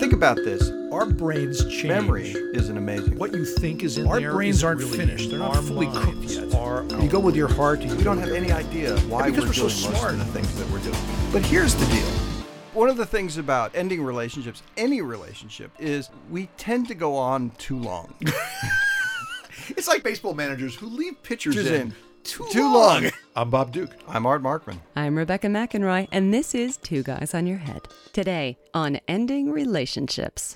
think about this. Our brains change. Memory isn't amazing. What you think is in Our there brains is aren't really finished. They're not our fully cooked minds yet. are- you go with your heart. We don't have any idea why because we're we're so doing most smart. of the things that we're doing. But here's the deal. One of the things about ending relationships, any relationship, is we tend to go on too long. It's like baseball managers who leave pitchers Pitchers in in too too long. long. I'm Bob Duke. I'm Art Markman. I'm Rebecca McEnroy, and this is Two Guys on Your Head. Today on Ending Relationships.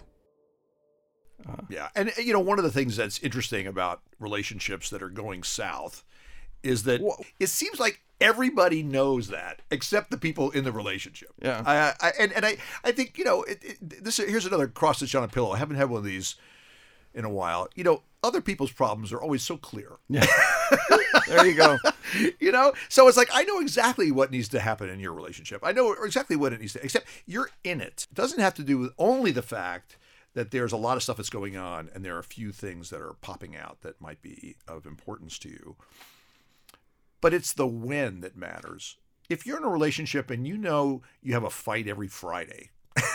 Yeah. And, one of the things that's interesting about relationships that are going south is that it seems like everybody knows that except the people in the relationship. Yeah. I think, here's another cross stitch on a pillow. I haven't had one of these in a while. Other people's problems are always so clear. Yeah. There you go. So it's like, I know exactly what needs to happen in your relationship. I know exactly what it needs to, except you're in it. It doesn't have to do with only the fact that there's a lot of stuff that's going on and there are a few things that are popping out that might be of importance to you. But it's the when that matters. If you're in a relationship and you have a fight every Friday,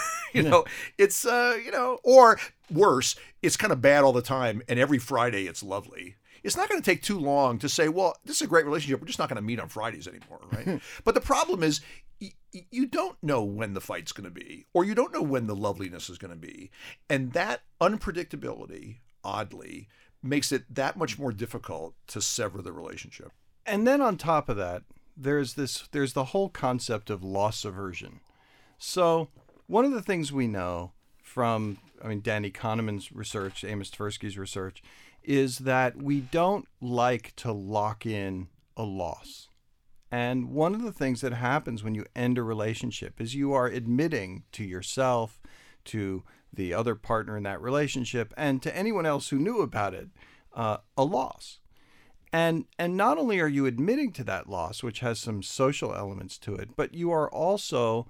it's, or worse, it's kind of bad all the time and every Friday it's lovely. It's not going to take too long to say, well, this is a great relationship. We're just not going to meet on Fridays anymore, right? But the problem is you don't know when the fight's going to be, or you don't know when the loveliness is going to be. And that unpredictability, oddly, makes it that much more difficult to sever the relationship. And then on top of that, there's the whole concept of loss aversion. So one of the things we know from, Danny Kahneman's research, Amos Tversky's research, is that we don't like to lock in a loss. And one of the things that happens when you end a relationship is you are admitting to yourself, to the other partner in that relationship, and to anyone else who knew about it, a loss. And not only are you admitting to that loss, which has some social elements to it, but you are also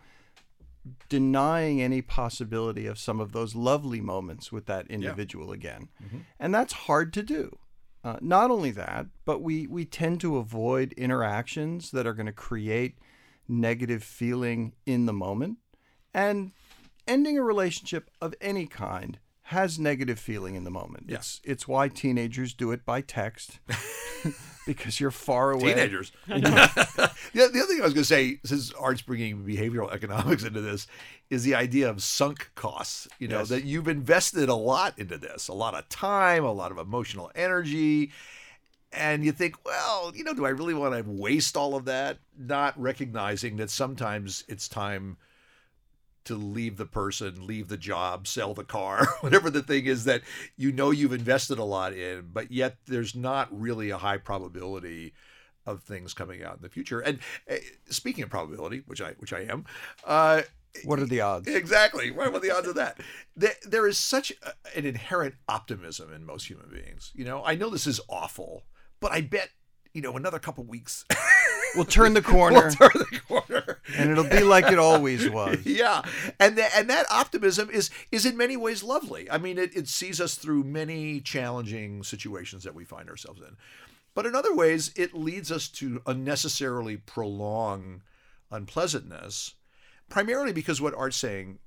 denying any possibility of some of those lovely moments with that individual again. Mm-hmm. And that's hard to do. Not only that, but we tend to avoid interactions that are going to create negative feeling in the moment. And ending a relationship of any kind has negative feeling in the moment. Yeah. It's why teenagers do it by text because you're far away. Teenagers. The other thing I was going to say, since Art's bringing behavioral economics into this, is the idea of sunk costs. Yes. That you've invested a lot into this, a lot of time, a lot of emotional energy. And you think, well, do I really want to waste all of that? Not recognizing that sometimes it's time to leave the person, leave the job, sell the car, whatever the thing is that you've invested a lot in, but yet there's not really a high probability of things coming out in the future. And speaking of probability, which I am, what are the odds? Exactly. What are the odds of that? There is such an inherent optimism in most human beings. I know this is awful, but I bet, another couple weeks we'll turn the corner. corner. And it'll be like it always was. Yeah. And that optimism is in many ways lovely. It sees us through many challenging situations that we find ourselves in. But in other ways, it leads us to unnecessarily prolong unpleasantness, primarily because what Art's saying,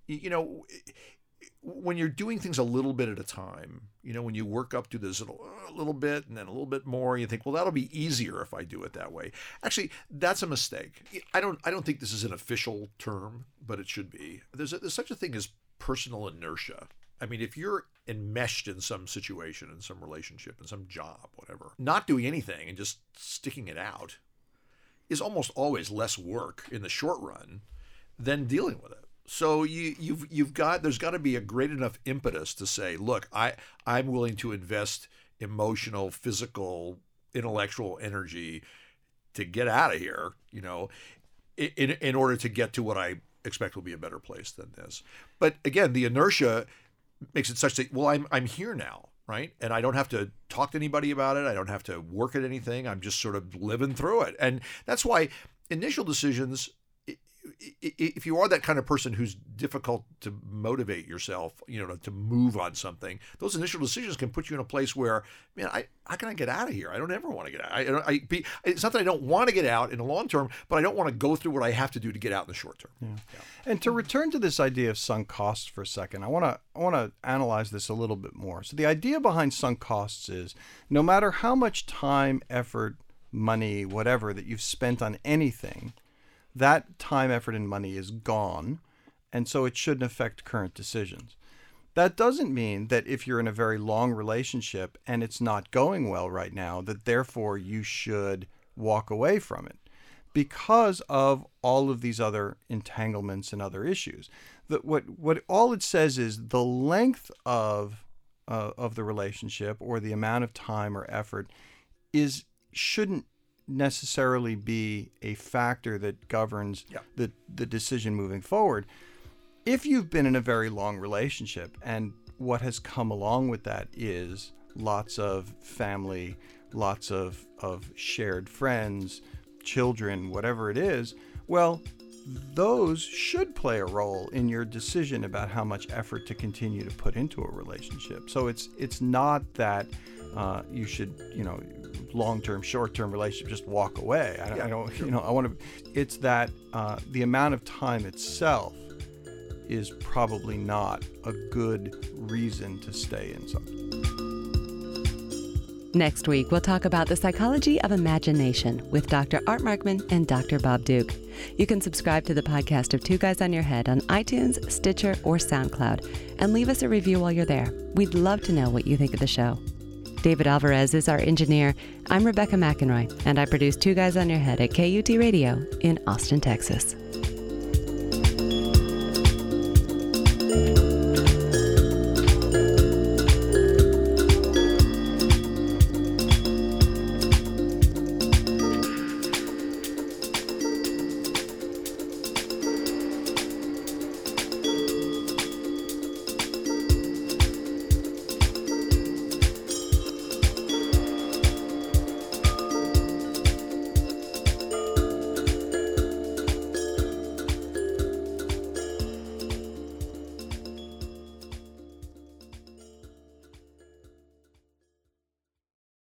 when you're doing things a little bit at a time, when you work up to this a little bit and then a little bit more, you think, well, that'll be easier if I do it that way. Actually, that's a mistake. I don't think this is an official term, but it should be. There's such a thing as personal inertia. If you're enmeshed in some situation, in some relationship, in some job, whatever, not doing anything and just sticking it out is almost always less work in the short run than dealing with it. So there's got to be a great enough impetus to say, look, I'm willing to invest emotional, physical, intellectual energy to get out of here, in order to get to what I expect will be a better place than this. But again, the inertia makes it such that, well, I'm here now, right? And I don't have to talk to anybody about it. I don't have to work at anything. I'm just sort of living through it. And that's why initial decisions, if you are that kind of person who's difficult to motivate yourself, to move on something, those initial decisions can put you in a place where, man, how can I get out of here? I don't ever want to get out. It's not that I don't want to get out in the long term, but I don't want to go through what I have to do to get out in the short term. Yeah. And to return to this idea of sunk costs for a second, I want to analyze this a little bit more. So the idea behind sunk costs is no matter how much time, effort, money, whatever that you've spent on anything, that time, effort, and money is gone, and so it shouldn't affect current decisions. That doesn't mean that if you're in a very long relationship and it's not going well right now, that therefore you should walk away from it because of all of these other entanglements and other issues. What all it says is the length of the relationship or the amount of time or effort shouldn't necessarily be a factor that governs the decision moving forward. If you've been in a very long relationship and what has come along with that is lots of family, lots of shared friends, children, whatever it is, well, those should play a role in your decision about how much effort to continue to put into a relationship. So it's not that you should, long-term, short-term relationship, just walk away. I don't, it's that the amount of time itself is probably not a good reason to stay in something. Next week, we'll talk about the psychology of imagination with Dr. Art Markman and Dr. Bob Duke. You can subscribe to the podcast of Two Guys on Your Head on iTunes, Stitcher, or SoundCloud, and leave us a review while you're there. We'd love to know what you think of the show. David Alvarez is our engineer. I'm Rebecca McEnroy, and I produce Two Guys on Your Head at KUT Radio in Austin, Texas.